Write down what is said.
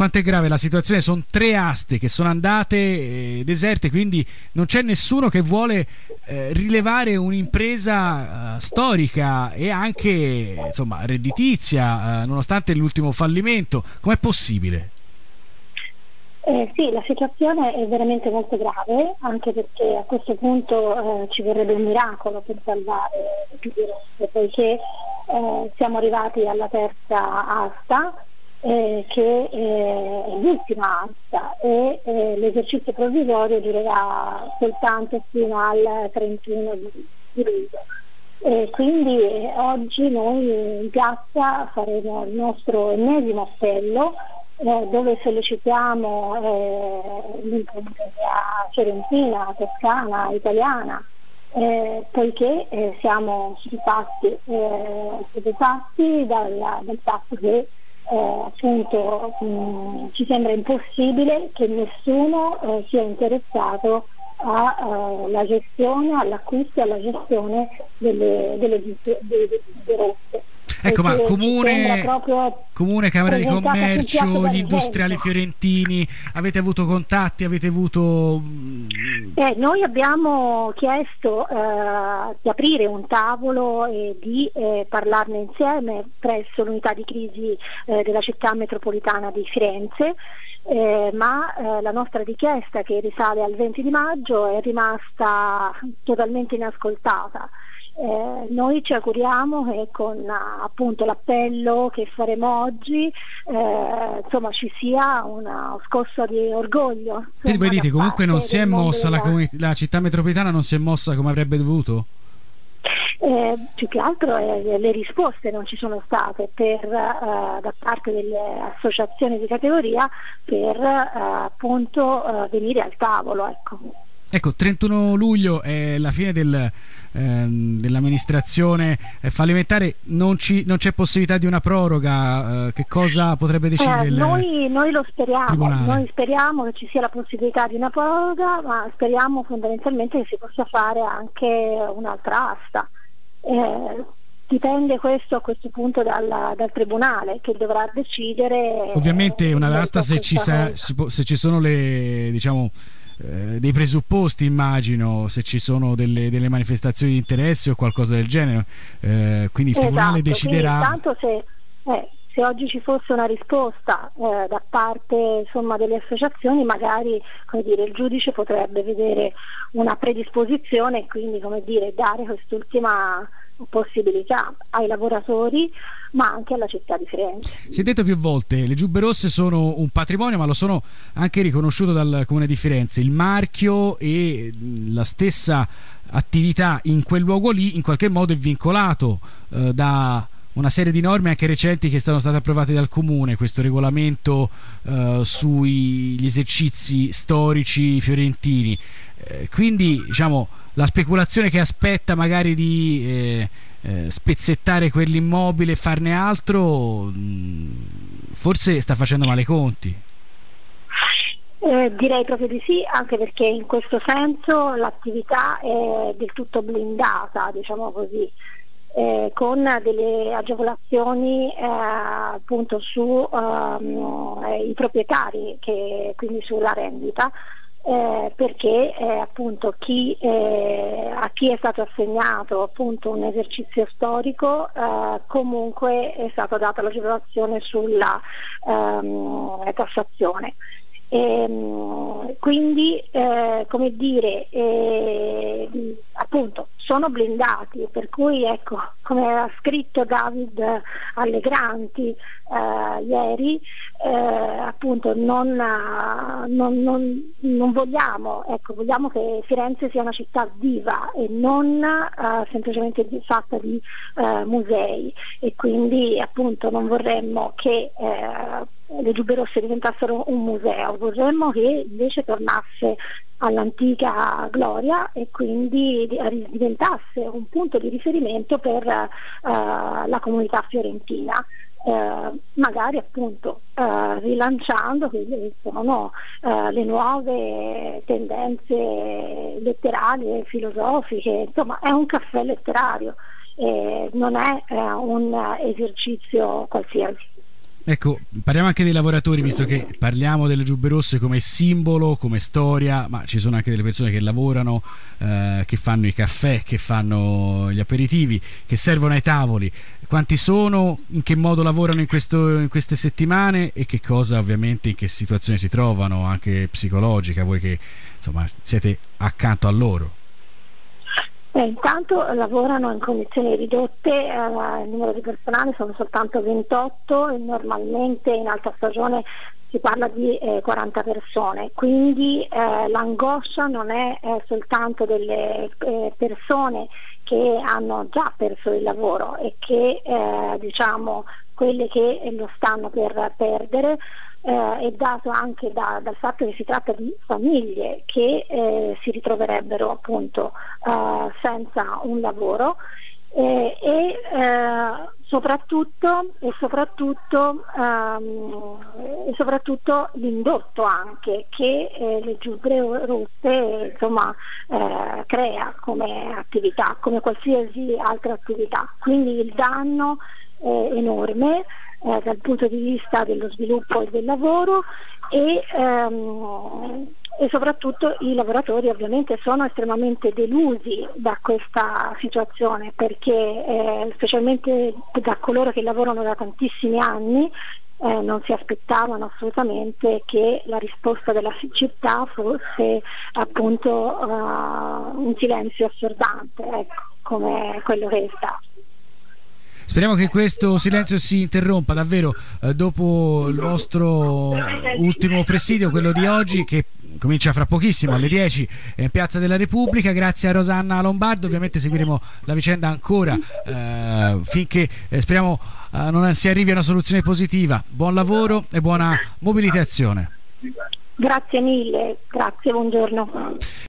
quanto è grave la situazione. Sono 3 aste che sono andate deserte, quindi non c'è nessuno che vuole rilevare un'impresa storica e anche insomma redditizia, nonostante l'ultimo fallimento. Com'è possibile? Sì, la situazione è veramente molto grave, anche perché a questo punto ci vorrebbe un miracolo per salvare il virus, poiché siamo arrivati alla terza asta, che è l'ultima asta, e l'esercizio provvisorio durerà soltanto fino al 31 di luglio. E quindi oggi noi in piazza faremo il nostro ennesimo appello, dove sollecitiamo l'imprenditoria fiorentina, toscana, italiana, poiché siamo stupefatti dal fatto che appunto ci sembra impossibile che nessuno sia interessato alla gestione, all'acquisto e alla gestione delle rotte. Ecco, ma comune, Camera di Commercio, gli industriali fiorentini, avete avuto contatti, avete avuto... Noi abbiamo chiesto di aprire un tavolo e di parlarne insieme presso l'unità di crisi della città metropolitana di Firenze, ma la nostra richiesta, che risale al 20 di maggio, è rimasta totalmente inascoltata. Noi ci auguriamo che con appunto l'appello che faremo oggi insomma ci sia una scossa di orgoglio. Quindi voi dite comunque non si è mossa la città metropolitana, non si è mossa come avrebbe dovuto? Più che altro le risposte non ci sono state da parte delle associazioni di categoria per appunto venire al tavolo, Ecco, 31 luglio è la fine dell'amministrazione fallimentare, non c'è possibilità di una proroga, che cosa potrebbe decidere noi lo speriamo, tribunale? Noi speriamo che ci sia la possibilità di una proroga, ma speriamo fondamentalmente che si possa fare anche un'altra asta. Dipende questo a questo punto dal tribunale, che dovrà decidere. Ovviamente una asta se ci sono dei presupposti, immagino, se ci sono delle manifestazioni di interesse o qualcosa del genere, quindi il tribunale deciderà. Intanto se oggi ci fosse una risposta da parte insomma delle associazioni, magari il giudice potrebbe vedere una predisposizione e quindi dare quest'ultima possibilità ai lavoratori, ma anche alla città di Firenze. Si è detto più volte, le giubbe rosse sono un patrimonio, ma lo sono anche riconosciuto dal Comune di Firenze. Il marchio e la stessa attività in quel luogo lì in qualche modo è vincolato da una serie di norme anche recenti che sono state approvate dal Comune, questo regolamento sugli esercizi storici fiorentini, quindi la speculazione che aspetta magari di spezzettare quell'immobile e farne altro forse sta facendo male i conti. Direi proprio di sì, anche perché in questo senso l'attività è del tutto blindata, diciamo così. Con delle agevolazioni appunto su i proprietari, quindi sulla rendita, perché appunto a chi è stato assegnato appunto un esercizio storico comunque è stata data l'agevolazione sulla tassazione. Quindi appunto sono blindati, per cui come ha scritto David Allegranti ieri, appunto non vogliamo, vogliamo che Firenze sia una città viva e non semplicemente fatta di musei, e quindi appunto non vorremmo che le giubbe rosse diventassero un museo, vorremmo che invece tornasse all'antica gloria e quindi diventasse un punto di riferimento per la comunità fiorentina, magari appunto rilanciando quelle che sono le nuove tendenze letterali e filosofiche. Insomma, è un caffè letterario, non è un esercizio qualsiasi. Ecco, parliamo anche dei lavoratori, visto che parliamo delle giubbe rosse come simbolo, come storia, ma ci sono anche delle persone che lavorano, che fanno i caffè, che fanno gli aperitivi, che servono ai tavoli. Quanti sono? In che modo lavorano in queste settimane e che cosa, ovviamente, in che situazione si trovano, anche psicologica, voi che insomma siete accanto a loro? Intanto lavorano in condizioni ridotte, il numero di personale sono soltanto 28 e normalmente in alta stagione si parla di 40 persone, quindi l'angoscia non è soltanto delle persone che hanno già perso il lavoro e che diciamo quelle che lo stanno per perdere. È dato anche dal fatto che si tratta di famiglie che si ritroverebbero appunto senza un lavoro e soprattutto l'indotto anche che le giubbe rosse insomma crea come attività, come qualsiasi altra attività, quindi il danno è enorme dal punto di vista dello sviluppo e del lavoro e soprattutto i lavoratori ovviamente sono estremamente delusi da questa situazione perché specialmente da coloro che lavorano da tantissimi anni non si aspettavano assolutamente che la risposta della città fosse appunto un silenzio assordante, ecco, come quello che è stato. Speriamo che questo silenzio si interrompa davvero dopo il vostro ultimo presidio, quello di oggi, che comincia fra pochissimo alle 10 in Piazza della Repubblica. Grazie a Rosanna Lombardo, ovviamente seguiremo la vicenda ancora finché speriamo non si arrivi a una soluzione positiva. Buon lavoro e buona mobilitazione. Grazie mille, grazie, buongiorno.